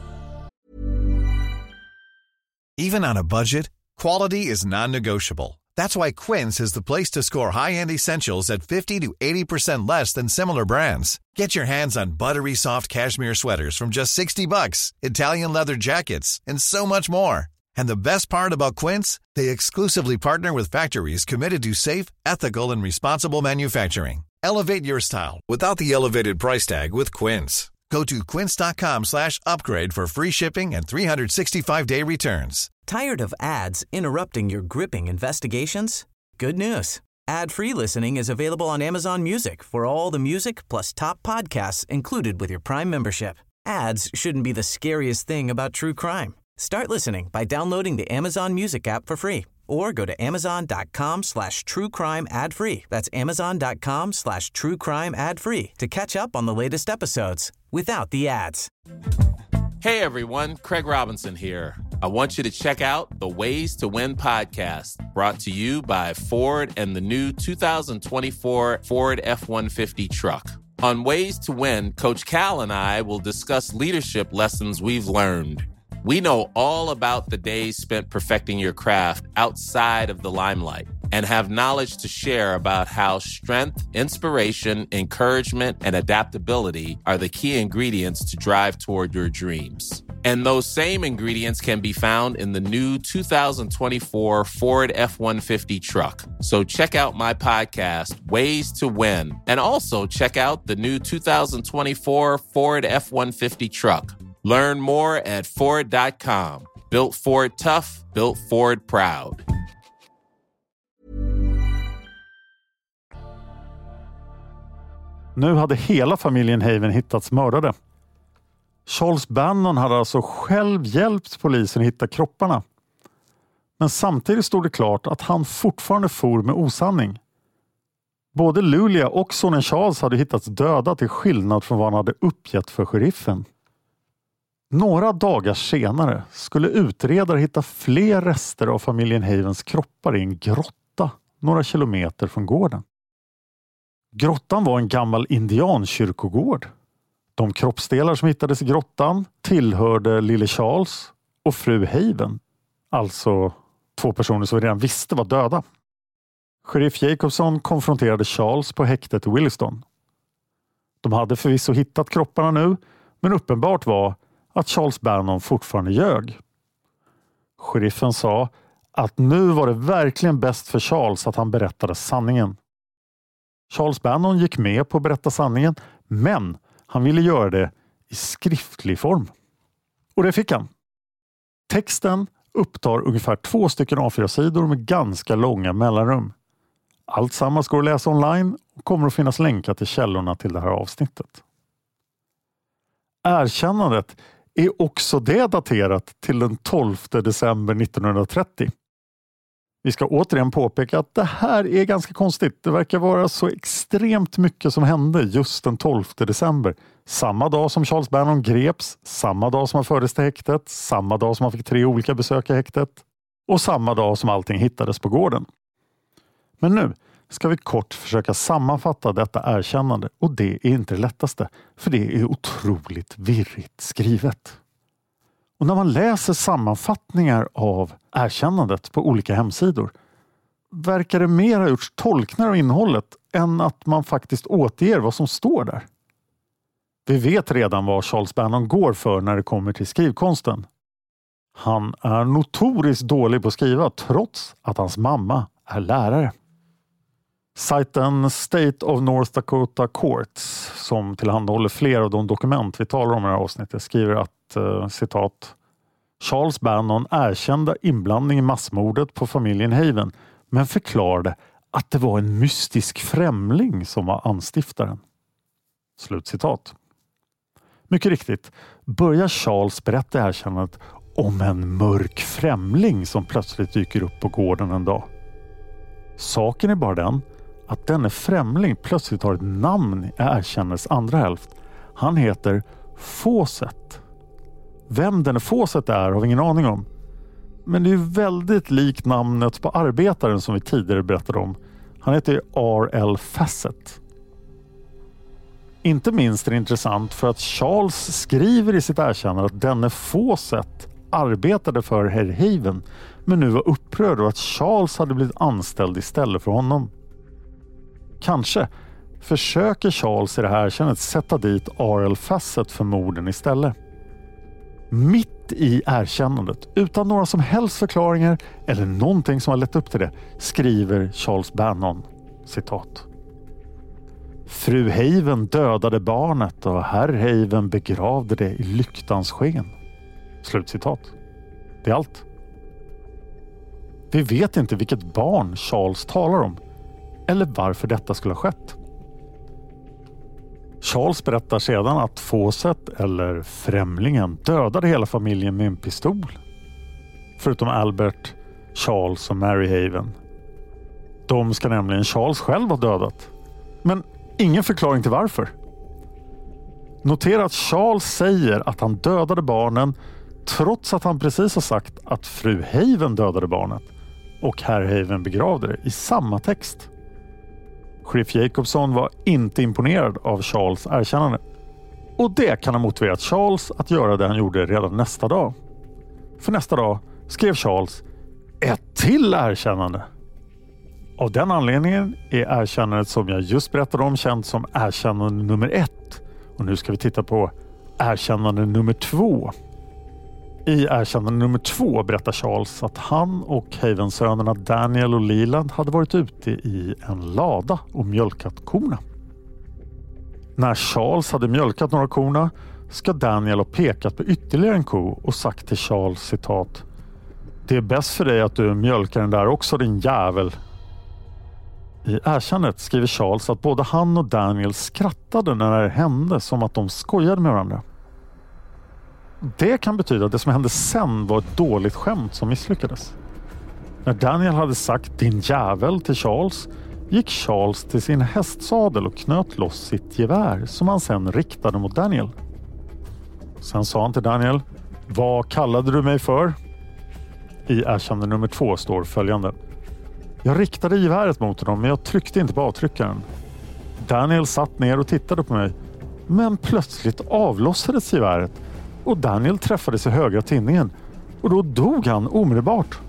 Even on a budget, quality is non-negotiable. That's why Quince is the place to score high-end essentials at 50 to 80% less than similar brands. Get your hands on buttery soft cashmere sweaters from just $60, Italian leather jackets, and so much more. And the best part about Quince, they exclusively partner with factories committed to safe, ethical, and responsible manufacturing. Elevate your style without the elevated price tag with Quince. Go to quince.com/upgrade for free shipping and 365-day returns. Tired of ads interrupting your gripping investigations? Good news. Ad-free listening is available on Amazon Music for all the music plus top podcasts included with your Prime membership. Ads shouldn't be the scariest thing about true crime. Start listening by downloading the Amazon Music app for free or go to amazon.com/truecrime ad-free. That's amazon.com/truecrime ad-free to catch up on the latest episodes without the ads. Hey everyone, Craig Robinson here. I want you to check out the Ways to Win podcast, brought to you by Ford and the new 2024 Ford F-150 truck. On Ways to Win, Coach Cal and I will discuss leadership lessons we've learned. We know all about the days spent perfecting your craft outside of the limelight and have knowledge to share about how strength, inspiration, encouragement, and adaptability are the key ingredients to drive toward your dreams. And those same ingredients can be found in the new 2024 Ford F-150 truck. So check out my podcast, Ways to Win, and also check out the new 2024 Ford F-150 truck. Learn more at Ford.com. Built Ford tough, built Ford proud. Nu hade hela familjen Haven hittats mördade. Charles Bannon hade alltså själv hjälpt polisen hitta kropparna. Men samtidigt stod det klart att han fortfarande for med osanning. Både Lulia och sonen Charles hade hittats döda till skillnad från vad han hade uppgett för sheriffen. Några dagar senare skulle utredare hitta fler rester av familjen Havens kroppar i en grotta några kilometer från gården. Grottan var en gammal indiankyrkogård. De kroppsdelar som hittades i grottan tillhörde lille Charles och fru Haven. Alltså 2 personer som vi redan visste var döda. Sheriff Jacobson konfronterade Charles på häktet i Williston. De hade förvisso hittat kropparna nu, men uppenbart var att Charles Bannon fortfarande ljög. Sheriffen sa att nu var det verkligen bäst för Charles att han berättade sanningen. Charles Bannon gick med på att berätta sanningen, men han ville göra det i skriftlig form. Och det fick han. Texten upptar ungefär 2 stycken A4-sidor med ganska långa mellanrum. Allt sammans går att läsa online och kommer att finnas länkar till källorna till det här avsnittet. Erkännandet är också det daterat till den 12 december 1930. Vi ska återigen påpeka att det här är ganska konstigt. Det verkar vara så extremt mycket som hände just den 12 december. Samma dag som Charles Bannon greps, samma dag som han fördes till häktet, samma dag som han fick 3 olika besök i häktet och samma dag som allting hittades på gården. Men nu ska vi kort försöka sammanfatta detta erkännande, och det är inte det lättaste, för det är otroligt virrigt skrivet. Och när man läser sammanfattningar av erkännandet på olika hemsidor verkar det mer ha gjorts tolkningar av innehållet än att man faktiskt återger vad som står där. Vi vet redan vad Charles Bannon går för när det kommer till skrivkonsten. Han är notoriskt dålig på att skriva trots att hans mamma är lärare. Sajten State of North Dakota Courts, som tillhandahåller flera av de dokument vi talar om i det här avsnittet, skriver att citat: Charles Bannon erkände inblandning i massmordet på familjen Haven, men förklarade att det var en mystisk främling som var anstiftaren. Slutcitat. Mycket riktigt börjar Charles berätta erkännandet om en mörk främling som plötsligt dyker upp på gården en dag. Saken är bara den att denne främling plötsligt har ett namn i erkännandets andra hälft. Han heter Fawcett. Vem denne Fawcett är har vi ingen aning om. Men det är ju väldigt likt namnet på arbetaren som vi tidigare berättade om. Han heter R.L. Fassett. Inte minst är det intressant för att Charles skriver i sitt erkännande att denne Fawcett arbetade för Herr Haven men nu var upprörd och att Charles hade blivit anställd istället för honom. Kanske försöker Charles i det här erkännandet sätta dit R.L. Fassett för morden istället. Mitt i erkännandet, utan några som helst förklaringar eller någonting som har lett upp till det, skriver Charles Bannon, citat: Fru Haven dödade barnet och herr Haven begravde det i lyktans sken. Slutcitat. Det är allt. Vi vet inte vilket barn Charles talar om eller varför detta skulle ha skett. Charles berättar sedan att Fawcett, eller främlingen, dödade hela familjen med en pistol. Förutom Albert, Charles och Mary Haven. De ska nämligen Charles själv ha dödat. Men ingen förklaring till varför. Notera att Charles säger att han dödade barnen trots att han precis har sagt att fru Haven dödade barnet och herr Haven begravde det i samma text. Sheriff Jacobson var inte imponerad av Charles erkännande. Och det kan ha motiverat Charles att göra det han gjorde redan nästa dag. För nästa dag skrev Charles ett till erkännande. Av den anledningen är erkännandet som jag just berättade om känt som erkännande nummer 1. Och nu ska vi titta på erkännande nummer 2. I erkännande nummer 2 berättar Charles att han och Havensönerna Daniel och Leland hade varit ute i en lada och mjölkat korna. När Charles hade mjölkat några korna ska Daniel ha pekat på ytterligare en ko och sagt till Charles, citat: Det är bäst för dig att du mjölkar den där också, din jävel. I erkännandet skriver Charles att både han och Daniel skrattade när det hände, som att de skojade med varandra. Det kan betyda att det som hände sen var ett dåligt skämt som misslyckades. När Daniel hade sagt din jävel till Charles gick Charles till sin hästsadel och knöt loss sitt gevär som han sen riktade mot Daniel. Sen sa han till Daniel: Vad kallade du mig för? I erkännande nummer 2 står följande: Jag riktade geväret mot honom men jag tryckte inte på avtryckaren. Daniel satt ner och tittade på mig, men plötsligt avlossades geväret och Daniel träffades i högra tinningen och då dog han omedelbart.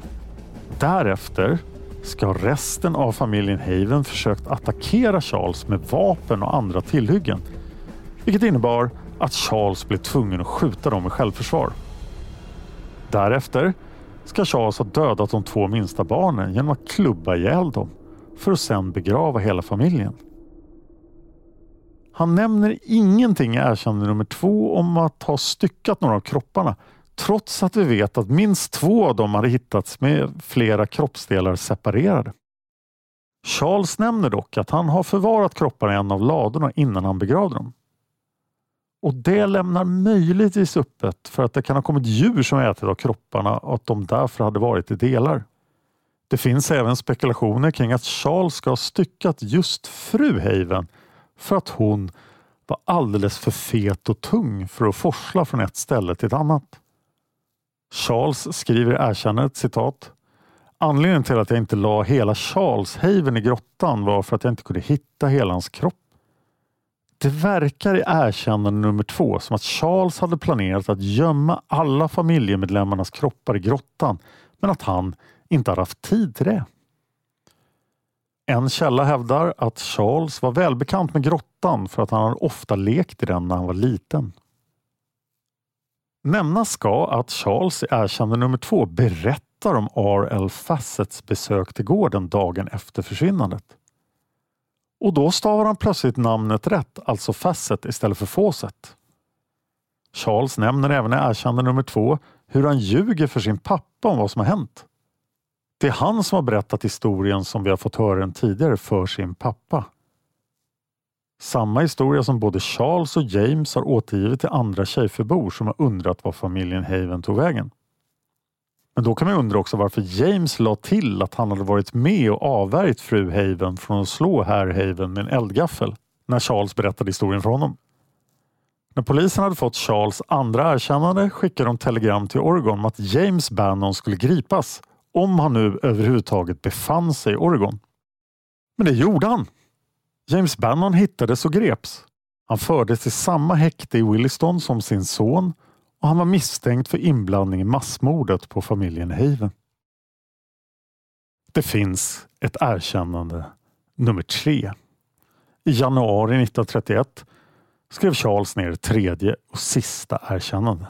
Därefter ska resten av familjen Haven försökt attackera Charles med vapen och andra tillhyggen, vilket innebar att Charles blev tvungen att skjuta dem i självförsvar. Därefter ska Charles ha dödat de 2 minsta barnen genom att klubba ihjäl dem för att sedan begrava hela familjen. Han nämner ingenting i erkännande nummer 2 om att ha styckat några av kropparna, trots att vi vet att minst 2 av dem hade hittats med flera kroppsdelar separerade. Charles nämner dock att han har förvarat kropparna i en av ladorna innan han begravde dem. Och det lämnar möjligtvis öppet för att det kan ha kommit djur som ätit av kropparna och att de därför hade varit i delar. Det finns även spekulationer kring att Charles ska ha styckat just fru Haven för att hon var alldeles för fet och tung för att forsla från ett ställe till ett annat. Charles skriver i erkännandet, citat: Anledningen till att jag inte la hela Charles Haven i grottan var för att jag inte kunde hitta hela hans kropp. Det verkar i erkännande nummer 2 som att Charles hade planerat att gömma alla familjemedlemmarnas kroppar i grottan, men att han inte hade haft tid till det. En källa hävdar att Charles var välbekant med grottan för att han hade ofta lekt i den när han var liten. Nämnas ska att Charles i erkännande nummer 2 berättar om R.L. Fassetts besök till gården dagen efter försvinnandet. Och då stavar han plötsligt namnet rätt, alltså Fassett istället för Fawcett. Charles nämner även i erkännande nummer 2 hur han ljuger för sin pappa om vad som har hänt. Det är han som har berättat historien som vi har fått höra den tidigare för sin pappa. Samma historia som både Charles och James har återgivit till andra Schaeferbor som har undrat var familjen Haven tog vägen. Men då kan man undra också varför James la till att han hade varit med och avvärjt fru Haven från att slå herr Haven med en eldgaffel när Charles berättade historien för honom. När polisen hade fått Charles andra erkännande skickade de telegram till Oregon om att James Bannon skulle gripas om han nu överhuvudtaget befann sig i Oregon. Men det gjorde han. James Bannon hittades och greps. Han fördes till samma häkte i Williston som sin son och han var misstänkt för inblandning i massmordet på familjen Haven. Det finns ett erkännande nummer 3. I januari 1931 skrev Charles ner det tredje och sista erkännande.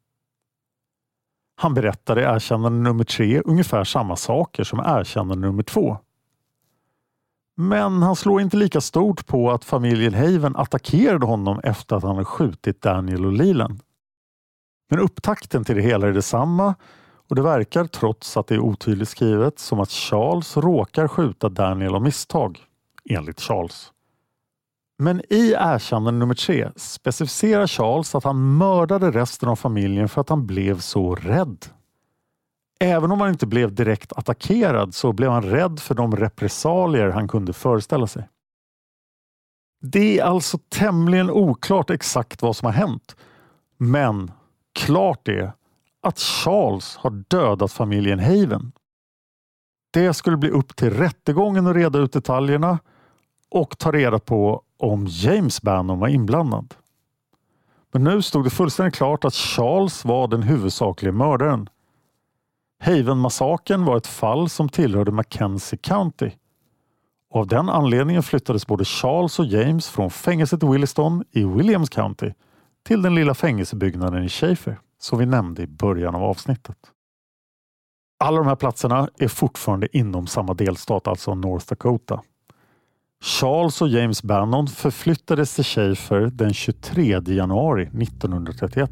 Han berättade i erkännande nummer 3 ungefär samma saker som erkännande nummer 2. Men han slår inte lika stort på att familjen Haven attackerade honom efter att han hade skjutit Daniel och Leland. Men upptakten till det hela är detsamma och det verkar, trots att det är otydligt skrivet, som att Charles råkar skjuta Daniel av misstag, enligt Charles. Men i erkännande nummer 3 specificerar Charles att han mördade resten av familjen för att han blev så rädd. Även om han inte blev direkt attackerad så blev han rädd för de repressalier han kunde föreställa sig. Det är alltså tämligen oklart exakt vad som har hänt. Men klart är att Charles har dödat familjen Haven. Det skulle bli upp till rättegången att reda ut detaljerna och ta reda på om James Bannon var inblandad. Men nu stod det fullständigt klart att Charles var den huvudsakliga mördaren. Haven-massakern var ett fall som tillhörde Mackenzie County. Och av den anledningen flyttades både Charles och James från fängelset Williston i Williams County till den lilla fängelsebyggnaden i Schaefer, som vi nämnde i början av avsnittet. Alla de här platserna är fortfarande inom samma delstat, alltså North Dakota. Charles och James Bannon förflyttades till Schaefer den 23 januari 1931.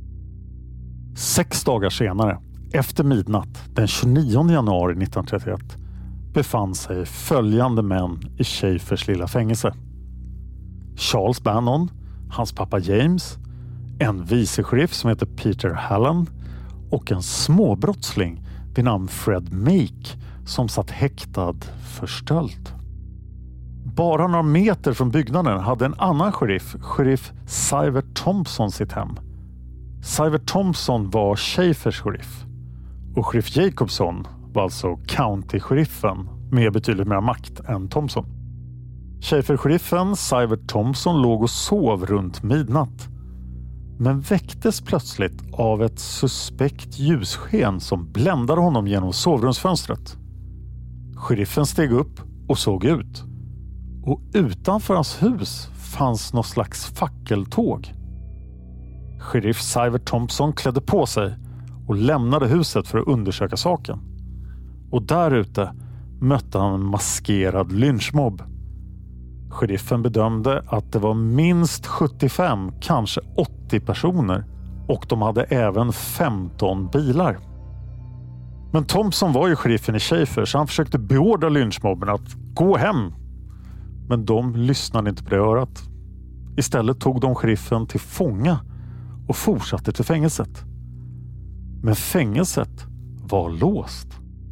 6 dagar senare, efter midnatt den 29 januari 1931, befann sig följande män i Schaefers lilla fängelse. Charles Bannon, hans pappa James, en vicesheriff som heter Peter Hallen och en småbrottsling vid namn Fred Meek som satt häktad för stöld. Bara några meter från byggnaden hade en annan sheriff Sivert Thompson, sitt hem. Sivert Thompson var Schaefers sheriff och sheriff Jacobson var alltså county-sheriffen med betydligt mer makt än Thompson. Schaefer-sheriffen Sivert Thompson låg och sov runt midnatt men väcktes plötsligt av ett suspekt ljussken som bländade honom genom sovrumsfönstret. Sheriffen steg upp och såg ut. Och utanför hans hus fanns något slags fackeltåg. Sheriff Sivert Thompson klädde på sig och lämnade huset för att undersöka saken. Och där ute mötte han en maskerad lynchmobb. Sheriffen bedömde att det var minst 75, kanske 80 personer och de hade även 15 bilar. Men Thompson var ju sheriffen i Schaefer så han försökte beordra lynchmobben att gå hem. Men de lyssnade inte på det örat. Istället tog de sheriffen till fånga och fortsatte till fängelset. Men fängelset var låst.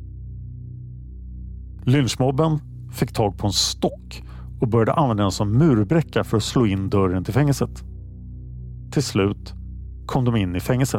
Lynchmobben fick tag på en stock och började använda den som murbräcka för att slå in dörren till fängelset. Till slut kom de in i fängelset.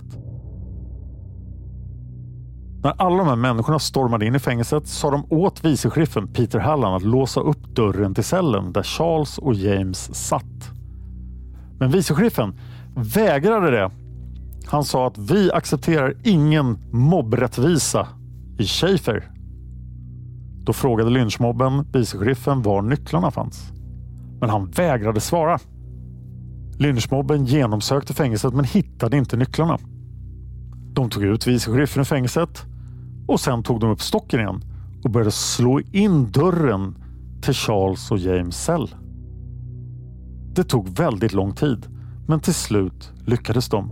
När alla de här människorna stormade in i fängelset sa de åt vicesheriffen Peter Hallen att låsa upp dörren till cellen där Charles och James satt. Men vicesheriffen vägrade det. Han sa att vi accepterar ingen mobbrättvisa i Schaefer. Då frågade lynchmobben vicesheriffen var nycklarna fanns. Men han vägrade svara. Lynchmobben genomsökte fängelset men hittade inte nycklarna. De tog ut vicesheriffen i fängelset och sen tog de upp stocken igen och började slå in dörren till Charles och James cell. Det tog väldigt lång tid, men till slut lyckades de.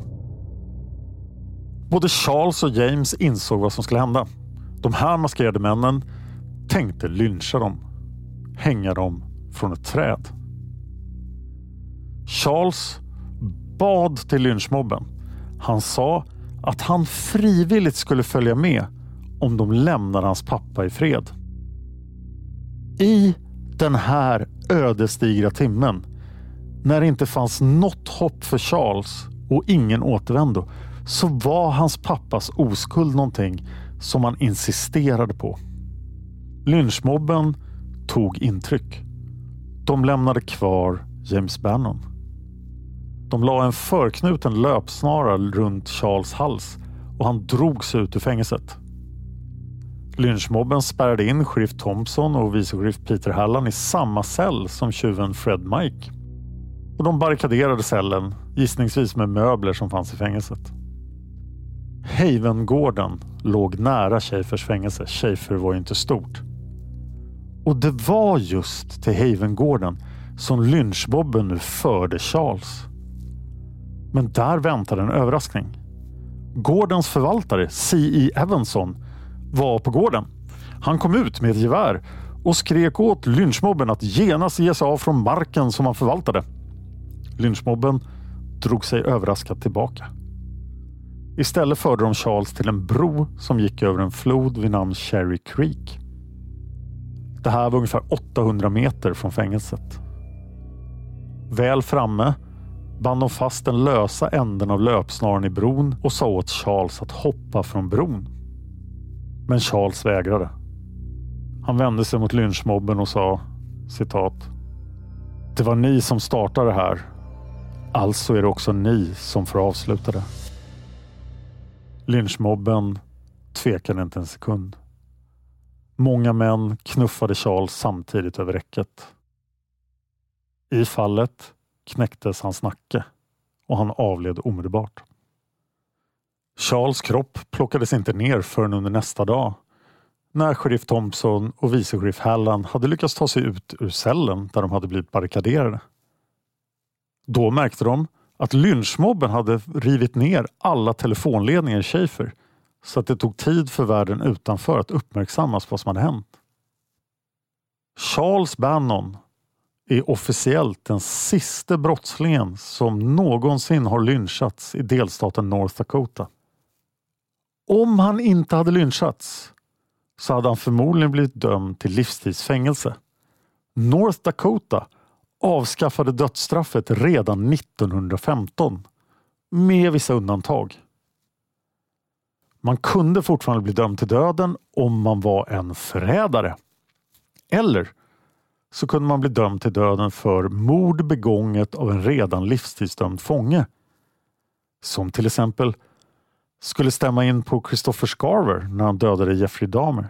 Både Charles och James insåg vad som skulle hända. De här maskerade männen tänkte lyncha dem, hänga dem från ett träd. Charles bad till lynchmobben. Han sa att han frivilligt skulle följa med om de lämnade hans pappa i fred. I den här ödesdigra timmen När det inte fanns något hopp för Charles och ingen återvändo, så var hans pappas oskuld någonting som han insisterade på. Lynchmobben tog intryck. De lämnade kvar James Bannon. De la en förknuten löpsnara runt Charles hals och han drogs ut ur fängelset. Lynchmobben spärrade in sheriff Thompson och vice sheriff Peter Hallan i samma cell som tjuven Fred Mike. Och de barrikaderade cellen, gissningsvis med möbler som fanns i fängelset. Havengården låg nära Schaeffers fängelse. Schaeffer var ju inte stort. Och det var just till Havengården som lynchmobben nu förde Charles. Men där väntade en överraskning. Gårdens förvaltare, C.E. Evanson, var på gården. Han kom ut med ett gevär och skrek åt lynchmobben att genast ge sig av från marken som han förvaltade. Lynchmobben drog sig överraskat tillbaka. Istället förde de Charles till en bro som gick över en flod vid namn Cherry Creek. Det här var ungefär 800 meter från fängelset. Väl framme band de fast den lösa änden av löpsnaren i bron och sa åt Charles att hoppa från bron. Men Charles vägrade. Han vände sig mot lynchmobben och sa, citat: "Det var ni som startade det här. Alltså är det också ni som får avsluta det." Lynchmobben tvekade inte en sekund. Många män knuffade Charles samtidigt över räcket. I fallet knäcktes hans nacke och han avled omedelbart. Charles kropp plockades inte ner förrän under nästa dag, när sheriff Thompson och vice sheriff Hallan hade lyckats ta sig ut ur cellen där de hade blivit barrikaderade. Då märkte de att lynchmobben hade rivit ner alla telefonledningar i Schaeffer, så att det tog tid för världen utanför att uppmärksammas vad som hade hänt. Charles Bannon är officiellt den sista brottslingen som någonsin har lynchats i delstaten North Dakota. Om han inte hade lynchats så hade han förmodligen blivit dömd till livstidsfängelse. North Dakota avskaffade dödsstraffet redan 1915 med vissa undantag. Man kunde fortfarande bli dömd till döden om man var en förrädare. Eller så kunde man bli dömd till döden för mord begånget av en redan livstidsdömd fånge. Som till exempel skulle stämma in på Christopher Scarver när han dödade Jeffrey Dahmer.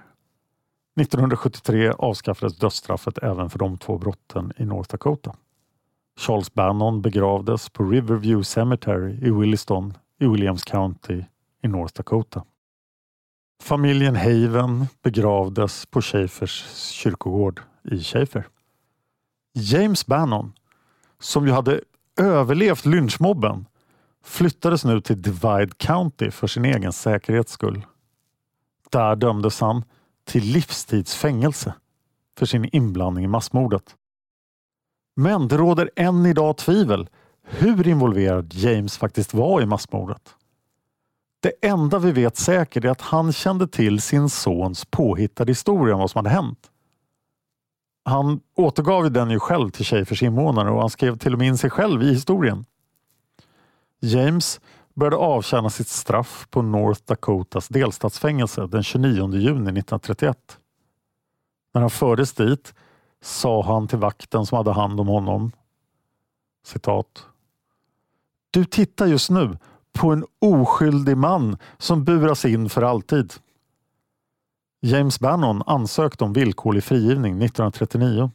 1973 avskaffades dödsstraffet även för de två brotten i North Dakota. Charles Bannon begravdes på Riverview Cemetery i Williston i Williams County i North Dakota. Familjen Haven begravdes på Schaeffers kyrkogård i Schaeffer. James Bannon, som ju hade överlevt lynchmobben, flyttades nu till Divide County för sin egen säkerhets skull. Där dömdes han till livstidsfängelse för sin inblandning i massmordet. Men det råder än idag tvivel hur involverad James faktiskt var i massmordet. Det enda vi vet säkert är att han kände till sin sons påhittade historia om vad som hade hänt. Han återgav den ju själv till Schaeffers invånare och han skrev till och med in sig själv i historien. James började avtjäna sitt straff på North Dakotas delstatsfängelse den 29 juni 1931. När han fördes dit sa han till vakten som hade hand om honom, citat: "Du tittar just nu på en oskyldig man som buras in för alltid." James Bannon ansökte om villkorlig frigivning 1939.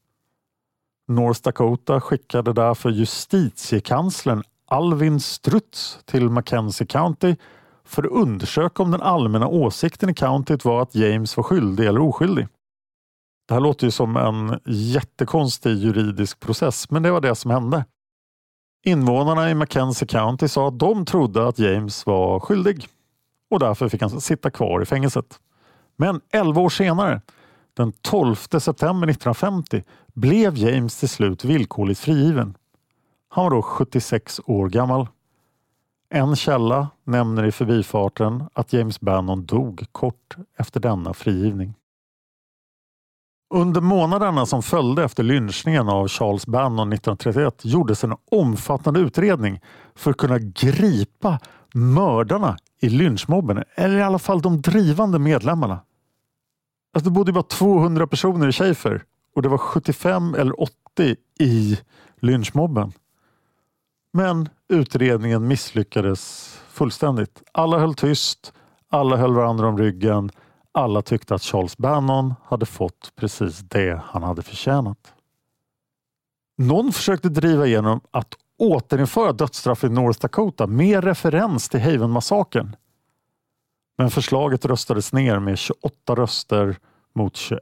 North Dakota skickade därför justitiekanslern Alvin Strutz till Mackenzie County för att undersöka om den allmänna åsikten i countyt var att James var skyldig eller oskyldig. Det här låter ju som en jättekonstig juridisk process, men det var det som hände. Invånarna i Mackenzie County sa att de trodde att James var skyldig och därför fick han sitta kvar i fängelset. Men 11 år senare, den 12 september 1950, blev James till slut villkorligt frigiven. Han var då 76 år gammal. En källa nämner i förbifarten att James Bannon dog kort efter denna frigivning. Under månaderna som följde efter lynchningen av Charles Bannon 1931 gjordes en omfattande utredning för att kunna gripa mördarna i lynchmobben, eller i alla fall de drivande medlemmarna. Alltså det bodde bara 200 personer i Schaefer och det var 75 eller 80 i lynchmobben. Men utredningen misslyckades fullständigt. Alla höll tyst, alla höll varandra om ryggen. Alla tyckte att Charles Bannon hade fått precis det han hade förtjänat. Någon försökte driva igenom att återinföra dödsstraff i North Dakota med referens till Haven-massakern. Men förslaget röstades ner med 28 röster mot 21.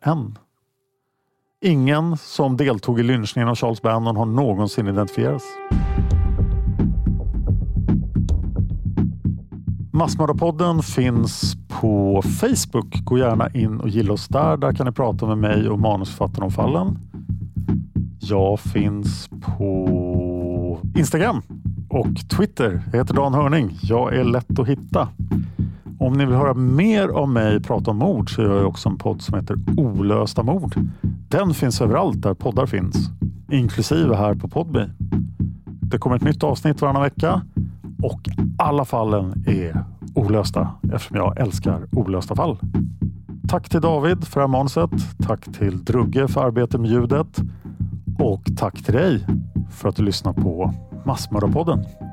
Ingen som deltog i lynchningen av Charles Bannon har någonsin identifierats. Massmördarpodden finns på Facebook. Gå gärna in och gilla oss där. Där kan ni prata med mig och manusförfattaren om fallen. Jag finns på Instagram och Twitter. Jag heter Dan Hörning. Jag är lätt att hitta. Om ni vill höra mer om mig prata om mord så gör jag också en podd som heter Olösta mord. Den finns överallt där poddar finns. Inklusive här på Podme. Det kommer ett nytt avsnitt varannan vecka. Och alla fallen är olösta eftersom jag älskar olösta fall. Tack till David för det här manuset. Tack till Drugge för arbetet med ljudet. Och tack till dig för att du lyssnar på Massmördarpodden.